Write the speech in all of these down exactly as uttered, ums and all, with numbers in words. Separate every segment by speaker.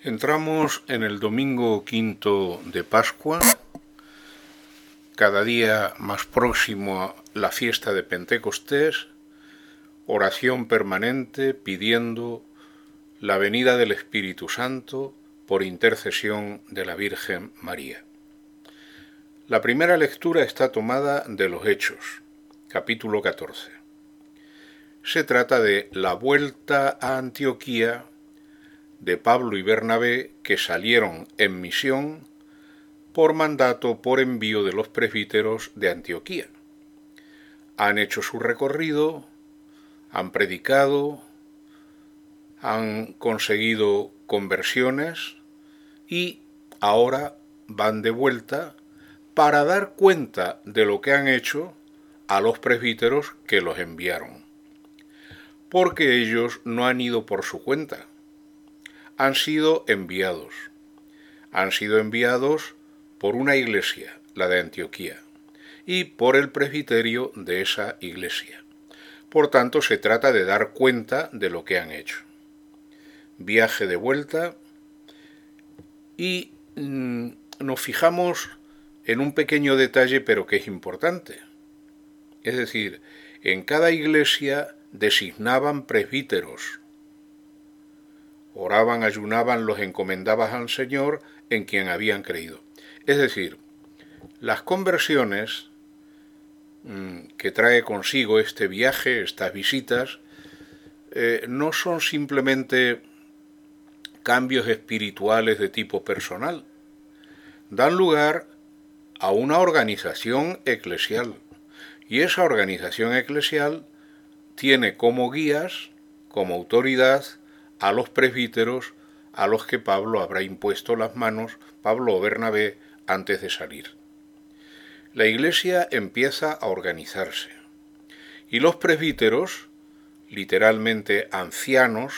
Speaker 1: Entramos en el domingo quinto de Pascua, cada día más próximo a la fiesta de Pentecostés, oración permanente pidiendo la venida del Espíritu Santo por intercesión de la Virgen María. La primera lectura está tomada de los Hechos, capítulo catorce. Se trata de la vuelta a Antioquía de Pablo y Bernabé, que salieron en misión por mandato, por envío de los presbíteros de Antioquía. Han hecho su recorrido, han predicado, han conseguido conversiones y ahora van de vuelta para dar cuenta de lo que han hecho a los presbíteros que los enviaron. Porque ellos no han ido por su cuenta. Han sido enviados. Han sido enviados por una iglesia, la de Antioquía, y por el presbiterio de esa iglesia. Por tanto, se trata de dar cuenta de lo que han hecho. Viaje de vuelta y mmm, nos fijamos en un pequeño detalle, pero que es importante. Es decir, en cada iglesia designaban presbíteros. Oraban, ayunaban, los encomendaban al Señor en quien habían creído. Es decir, las conversiones mmm, que trae consigo este viaje, estas visitas, eh, no son simplemente cambios espirituales de tipo personal. Dan lugar a una organización eclesial. Y esa organización eclesial tiene como guías, como autoridad, a los presbíteros a los que Pablo habrá impuesto las manos, Pablo o Bernabé, antes de salir. La iglesia empieza a organizarse y los presbíteros, literalmente ancianos,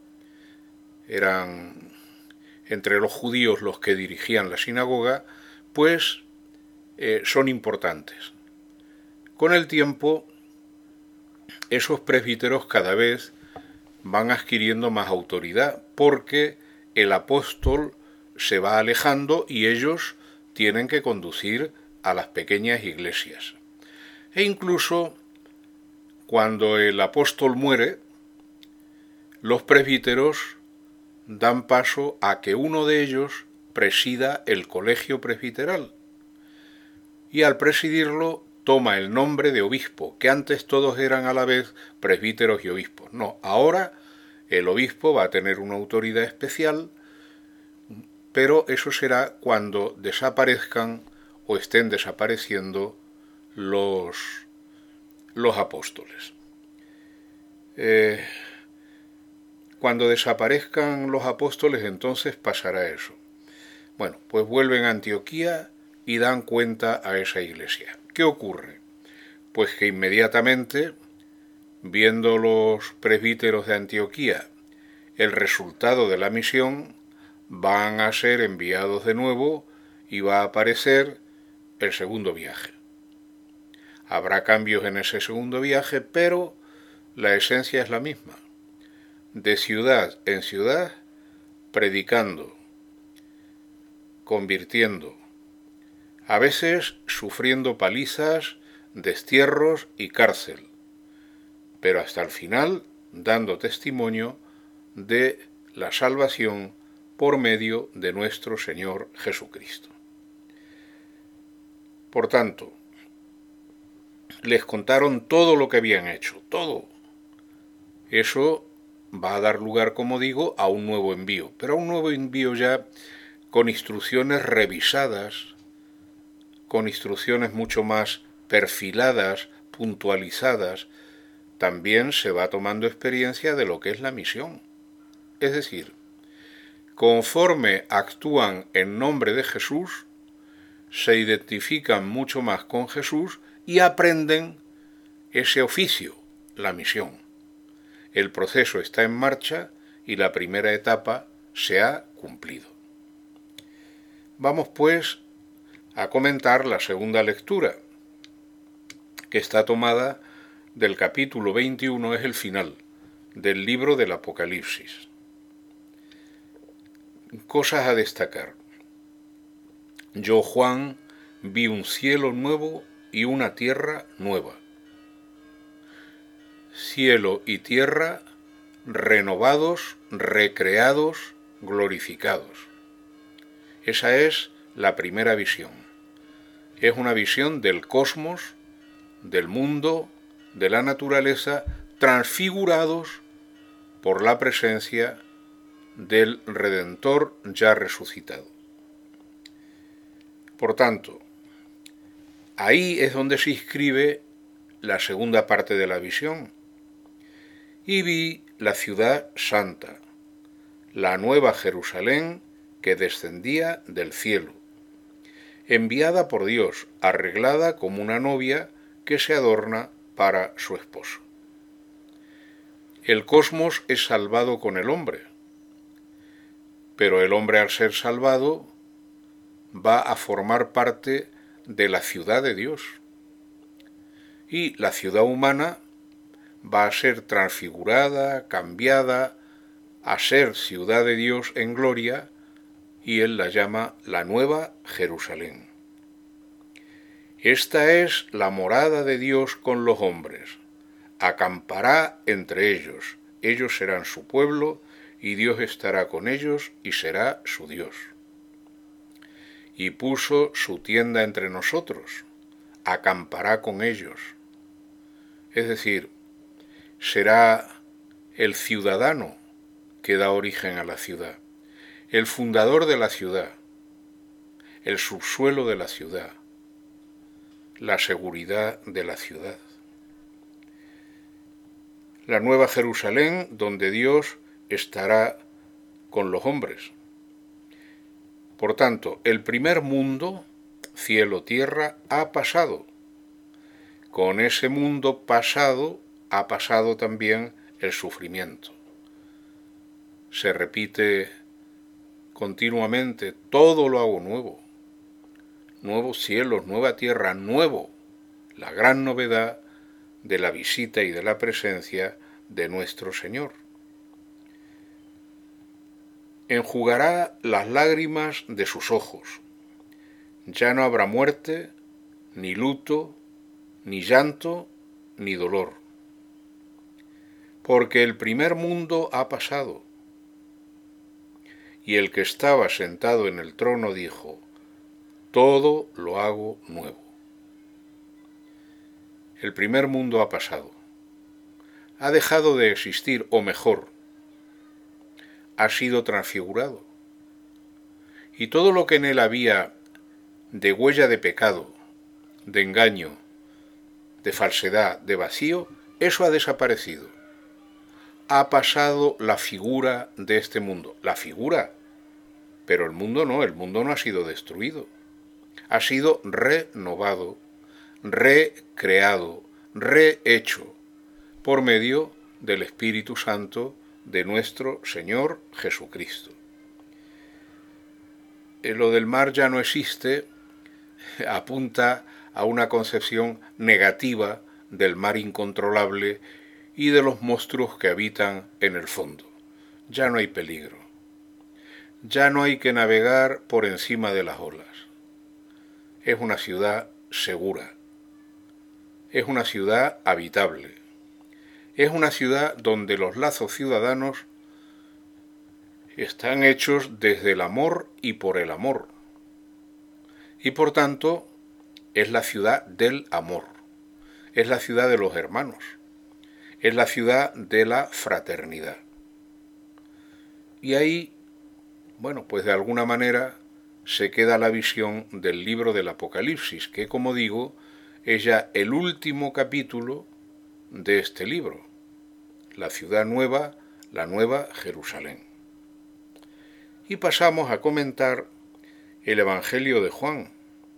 Speaker 1: eran entre los judíos los que dirigían la sinagoga, pues eh, son importantes. Con el tiempo, esos presbíteros cada vez van adquiriendo más autoridad, porque el apóstol se va alejando y ellos tienen que conducir a las pequeñas iglesias. E incluso cuando el apóstol muere, los presbíteros dan paso a que uno de ellos presida el colegio presbiteral. Y al presidirlo toma el nombre de obispo, que antes todos eran a la vez presbíteros y obispos. No, ahora el obispo va a tener una autoridad especial, pero eso será cuando desaparezcan o estén desapareciendo los, los apóstoles. Eh, cuando desaparezcan los apóstoles, entonces pasará eso. Bueno, pues vuelven a Antioquía y dan cuenta a esa iglesia. ¿Qué ocurre? Pues que inmediatamente, viendo los presbíteros de Antioquía el resultado de la misión, van a ser enviados de nuevo y va a aparecer el segundo viaje. Habrá cambios en ese segundo viaje, pero la esencia es la misma. De ciudad en ciudad, predicando, convirtiendo, a veces sufriendo palizas, destierros y cárcel, pero hasta el final dando testimonio de la salvación por medio de nuestro Señor Jesucristo. Por tanto, les contaron todo lo que habían hecho, todo. Eso va a dar lugar, como digo, a un nuevo envío, pero a un nuevo envío ya con instrucciones revisadas, con instrucciones mucho más perfiladas, puntualizadas. También se va tomando experiencia de lo que es la misión. Es decir, conforme actúan en nombre de Jesús, se identifican mucho más con Jesús y aprenden ese oficio, la misión. El proceso está en marcha y la primera etapa se ha cumplido. Vamos pues a comentar la segunda lectura, que está tomada del capítulo veintiuno, es el final del libro del Apocalipsis. Cosas a destacar. Yo, Juan, vi un cielo nuevo y una tierra nueva. Cielo y tierra renovados, recreados, glorificados. Esa es la primera visión. Es una visión del cosmos, del mundo, de la naturaleza, transfigurados por la presencia del Redentor ya resucitado. Por tanto, ahí es donde se inscribe la segunda parte de la visión. Y vi la ciudad santa, la nueva Jerusalén que descendía del cielo, enviada por Dios, arreglada como una novia que se adorna para su esposo. El cosmos es salvado con el hombre, pero el hombre, al ser salvado, va a formar parte de la ciudad de Dios. Y la ciudad humana va a ser transfigurada, cambiada, a ser ciudad de Dios en gloria, y él la llama la Nueva Jerusalén. Esta es la morada de Dios con los hombres. Acampará entre ellos, ellos serán su pueblo, y Dios estará con ellos y será su Dios. Y puso su tienda entre nosotros, acampará con ellos. Es decir, será el ciudadano que da origen a la ciudad, el fundador de la ciudad, el subsuelo de la ciudad, la seguridad de la ciudad. La Nueva Jerusalén, donde Dios estará con los hombres. Por tanto, el primer mundo, cielo, tierra, ha pasado. Con ese mundo pasado ha pasado también el sufrimiento. Se repite continuamente, todo lo hago nuevo. Nuevos cielos, nueva tierra, nuevo. La gran novedad de la visita y de la presencia de nuestro Señor. Enjugará las lágrimas de sus ojos. Ya no habrá muerte, ni luto, ni llanto, ni dolor. Porque el primer mundo ha pasado. Y el que estaba sentado en el trono dijo, todo lo hago nuevo. El primer mundo ha pasado. Ha dejado de existir, o mejor, ha sido transfigurado. Y todo lo que en él había de huella de pecado, de engaño, de falsedad, de vacío, eso ha desaparecido. Ha pasado la figura de este mundo. La figura, pero el mundo no, el mundo no ha sido destruido. Ha sido renovado, recreado, rehecho por medio del Espíritu Santo de nuestro Señor Jesucristo. Lo del mar ya no existe, apunta a una concepción negativa del mar incontrolable y de los monstruos que habitan en el fondo. Ya no hay peligro. Ya no hay que navegar por encima de las olas. Es una ciudad segura. Es una ciudad habitable. Es una ciudad donde los lazos ciudadanos están hechos desde el amor y por el amor. Y por tanto, es la ciudad del amor. Es la ciudad de los hermanos. Es la ciudad de la fraternidad. Y ahí, bueno, pues de alguna manera se queda la visión del libro del Apocalipsis, que, como digo, es ya el último capítulo de este libro. La ciudad nueva, la nueva Jerusalén. Y pasamos a comentar el Evangelio de Juan.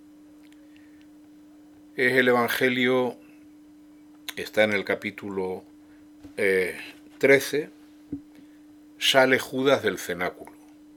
Speaker 1: Es el Evangelio, está en el capítulo eh, trece, sale Judas del cenáculo.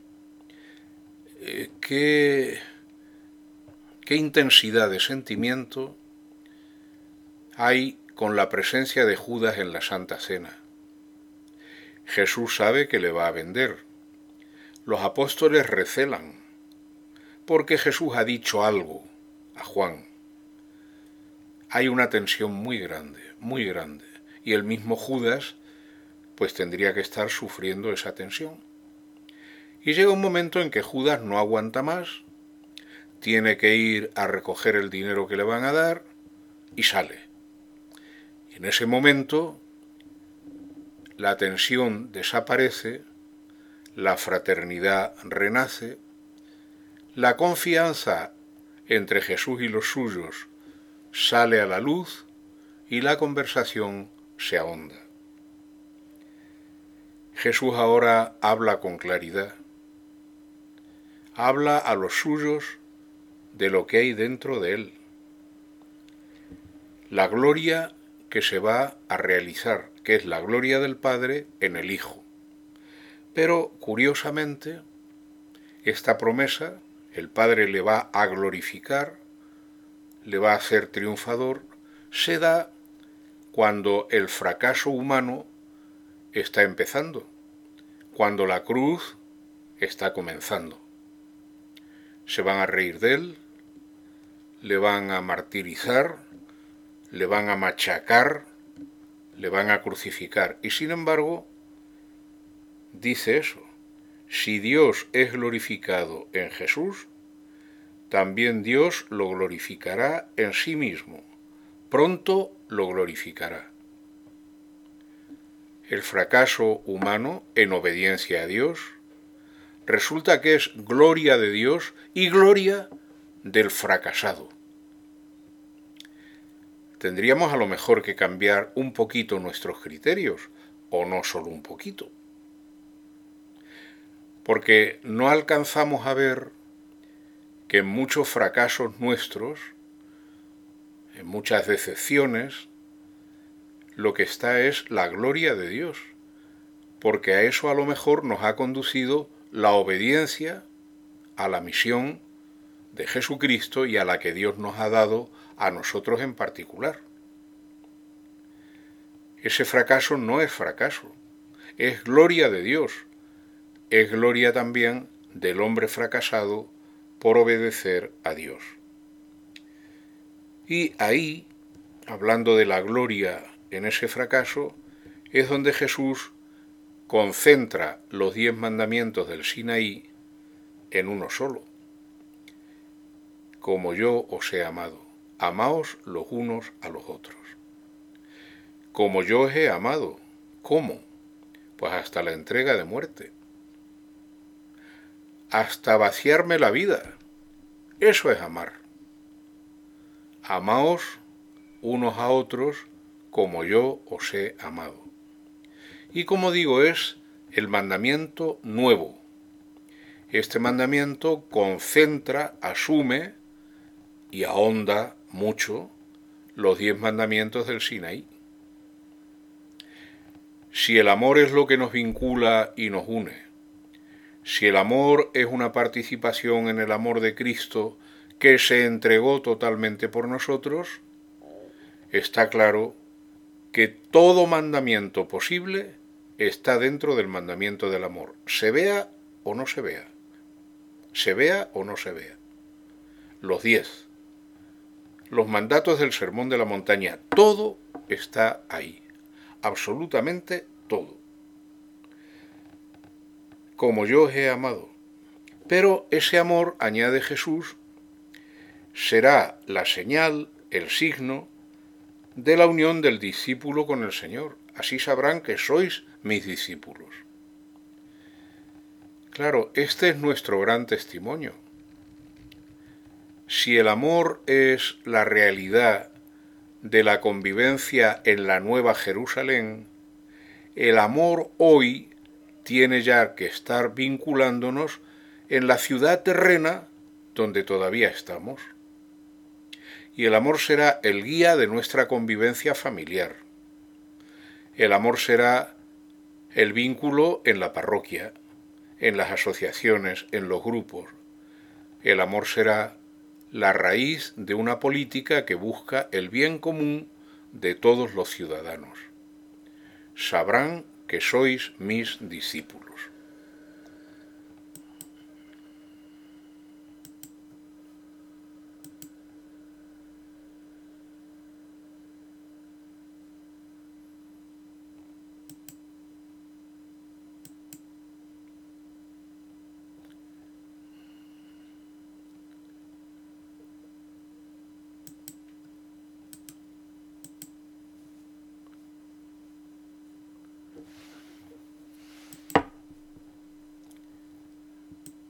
Speaker 1: Eh, qué, qué intensidad de sentimiento hay con la presencia de Judas en la Santa Cena. Jesús sabe que le va a vender. los apóstoles recelan, porque Jesús ha dicho algo a Juan. Hay una tensión muy grande, muy grande, y el mismo Judas pues tendría que estar sufriendo esa tensión. Y llega un momento en que Judas no aguanta más, tiene que ir a recoger el dinero que le van a dar y sale. Y en ese momento la tensión desaparece, la fraternidad renace, la confianza entre Jesús y los suyos sale a la luz y la conversación se ahonda. Jesús ahora habla con claridad, habla a los suyos de lo que hay dentro de él, la gloria que se va a realizar, que es la gloria del Padre en el Hijo. Pero, curiosamente, esta promesa, el Padre le va a glorificar, le va a hacer triunfador, se da cuando el fracaso humano está empezando, cuando la cruz está comenzando. Se van a reír de él, le van a martirizar, le van a machacar, le van a crucificar. Y sin embargo, dice eso, si Dios es glorificado en Jesús, también Dios lo glorificará en sí mismo. Pronto lo glorificará. El fracaso humano en obediencia a Dios resulta que es gloria de Dios y gloria del fracasado. Tendríamos a lo mejor que cambiar un poquito nuestros criterios, o no solo un poquito. Porque no alcanzamos a ver que en muchos fracasos nuestros, en muchas decepciones, lo que está es la gloria de Dios, porque a eso a lo mejor nos ha conducido la obediencia a la misión de Jesucristo y a la que Dios nos ha dado a nosotros en particular. Ese fracaso no es fracaso, es gloria de Dios, es gloria también del hombre fracasado por obedecer a Dios. Y ahí, hablando de la gloria en ese fracaso, es donde Jesús concentra los diez mandamientos del Sinaí en uno solo. Como yo os he amado, amaos los unos a los otros. Como yo os he amado, ¿cómo? Pues hasta la entrega de muerte. Hasta vaciarme la vida. Eso es amar. Amaos unos a otros como yo os he amado. Y como digo, es el mandamiento nuevo. Este mandamiento concentra, asume y ahonda mucho los diez mandamientos del Sinaí. Si el amor es lo que nos vincula y nos une, si el amor es una participación en el amor de Cristo que se entregó totalmente por nosotros, está claro que todo mandamiento posible está dentro del mandamiento del amor, se vea o no se vea, se vea o no se vea. Los diez, los mandatos del Sermón de la Montaña, todo está ahí, absolutamente todo. Como yo os he amado. Pero ese amor, añade Jesús, será la señal, el signo, de la unión del discípulo con el Señor. Así sabrán que sois mis discípulos. Claro, este es nuestro gran testimonio. Si el amor es la realidad de la convivencia en la Nueva Jerusalén, el amor hoy tiene ya que estar vinculándonos en la ciudad terrena donde todavía estamos. Y el amor será el guía de nuestra convivencia familiar. El amor será el vínculo en la parroquia, en las asociaciones, en los grupos. El amor será la raíz de una política que busca el bien común de todos los ciudadanos. Sabrán que sois mis discípulos.